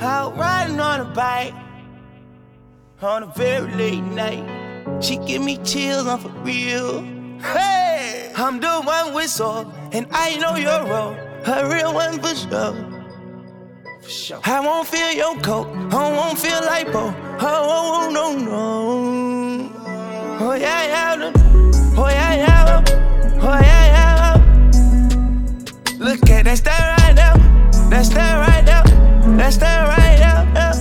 Out riding on a bike on a very late night. She give me chills, I'm for real. Hey, I'm the one with soul, and I know your role. A real one for sure. For sure. I won't feel your coat, I won't feel like Bo. Oh, no, no. Oh, yeah, yeah. Oh, yeah, yeah. Oh, yeah, yeah. Look at that stare right now. That stare right now. That stare right now.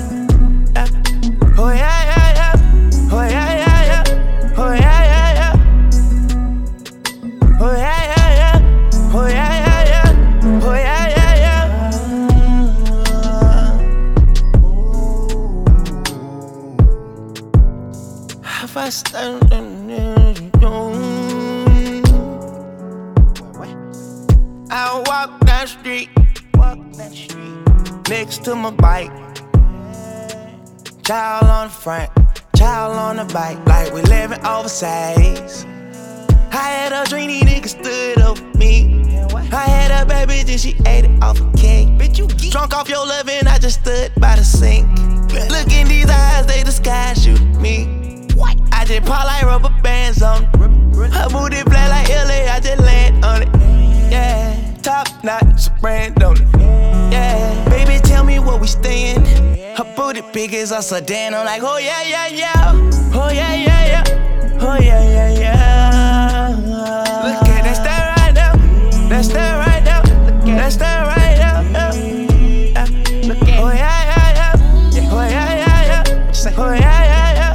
Oh, yeah, yeah, yeah. Oh, yeah, yeah, yeah. Oh, yeah, yeah, yeah. Oh, yeah, yeah, yeah. Oh, yeah, yeah, yeah. Oh, yeah, yeah, yeah. If I stand on it, I walk down street, next to my bike. Child on the front, child on the bike, like we living oversized. I had a dream, these niggas stood over me. I had a bad bitch and she ate it off a cake. Bitch, you geek. Drunk off your loving, I just stood by the sink. Look in these eyes, they the sky shooting me. I just pop like rubber bands on it. Her booty flat like LA, I just land on it. Yeah, top notch, brand on it. Yeah, baby, tell me where we staying. Her booty big as a sedan. I'm like, oh yeah, yeah, yeah. Oh yeah, yeah, yeah. Oh yeah, yeah, yeah. Look at that stare right now. That stare right now. That stare right now. Look at. Oh yeah, yeah, yeah. Oh yeah, yeah, yeah. Oh yeah, yeah, yeah.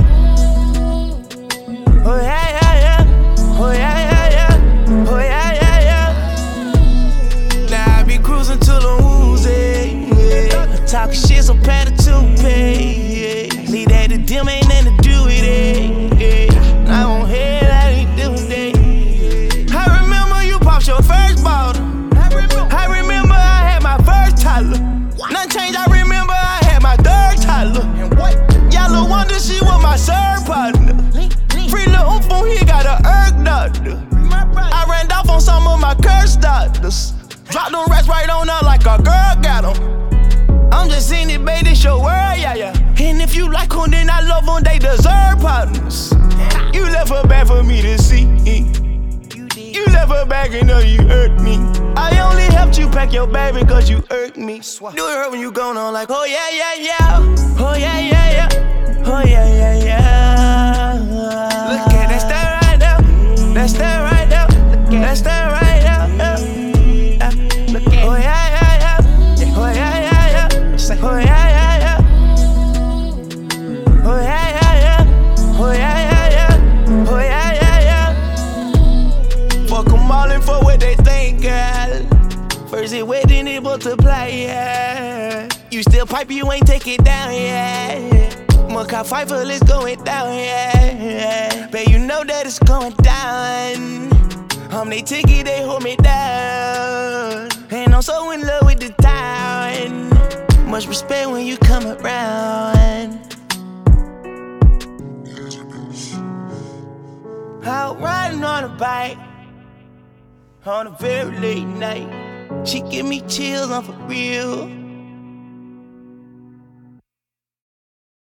Oh yeah, yeah, yeah. Oh yeah, yeah, yeah. Oh yeah, yeah, yeah. Now I be cruising to the woozy, yeah. Talking shit so pat a toupee, yeah. Leave that to them, ain't nothing to do with it, yeah. I don't hear that he do that. I remember you popped your first bottle. I remember I had my first toddler. Nothing changed, I remember I had my third toddler. Yellow Wonder, she was my third partner. Free little fool, he got a erg doctor. I ran off on some of my curse doctors. Dropped them rats right on her like a girl got them. I'm just in it, baby, this your world, yeah, yeah. And if you like them, then I love them, they deserve partners. You left her back for me to see. You left her back and know you hurt me. I only helped you pack your baby cause you hurt me. Do it hurt when you gone on like, oh yeah, yeah, yeah. Oh yeah, yeah, yeah. Oh yeah, yeah, yeah. Look at that stare right now. That stare right now. That stare right now. Look at. Oh yeah, yeah, yeah. Oh yeah, yeah, yeah. Oh yeah, yeah, yeah. Oh yeah, yeah, yeah. Oh yeah, yeah, yeah. Oh yeah, yeah, yeah. Fuck them all and for what they think, girl. First it wet, then it multiply, yeah. You still pipe, you ain't take it down, yeah. Mucka Pfeiffer, it's going down, yeah. Babe, you know that it's going down. They ticket, they hold me down. And I'm so in love with the town. Much respect when you come around. Out riding on a bike on a very late night. She give me chills, I'm for real.